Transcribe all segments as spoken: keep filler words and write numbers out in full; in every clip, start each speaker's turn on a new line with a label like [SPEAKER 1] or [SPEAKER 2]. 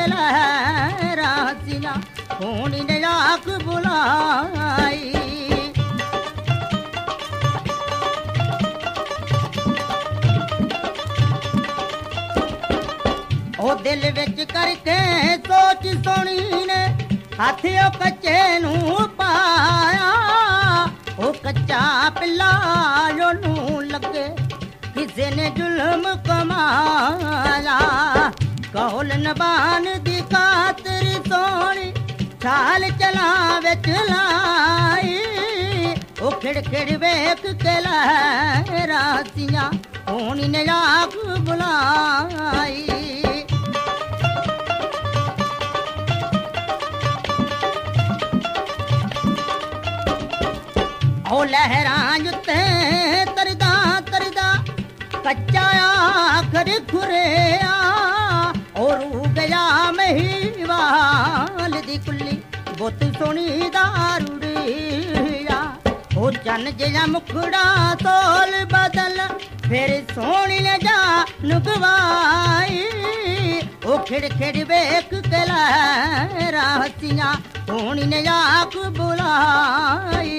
[SPEAKER 1] के लहरासियां होनी ने आँख बुलाई। ओ दिल विच करके सोच सोनी ने हथ ओ कच्चे नू पाया। ओ कच्चा पिला ओनू लगे किसे ने जुल्म कमाया। कौल नबान दी खातिर सोनी छाल चला विच लाई। ओ खिड़ खिड़ वेख के लहरासियां होनी ने आँख बुलाई। ओ लहरां जुत्ते तरदा तरदा कच्चा आखर खुरेया। और गया महिवाल दी कुल्ली बुत सोनी दारुड़िया। ओ चन जिया मुखड़ा तोल बदल फिर सोनी ने जा नुगवाई। ओ खिड़ खिड़ वेख के लहरासियां सोनी ने आँख बुलाई।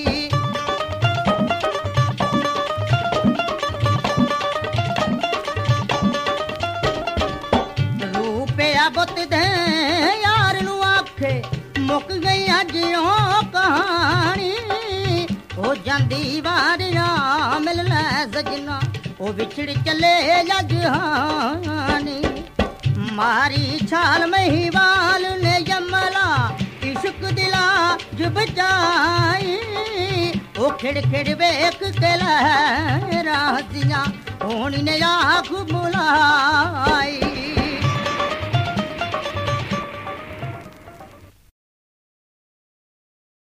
[SPEAKER 1] बुत दे यार नू आखे मुक गई अज ओ कहानी। ओ जांदी वारिया मिल लै सजना ओ विछड़ चले जहानी। मारी छाल महिवाल ने जमला इश्क दिला जुबचाई। ओ खिड़ खिड़ वेख के लहरासियां होनी ने आँख बुलाई।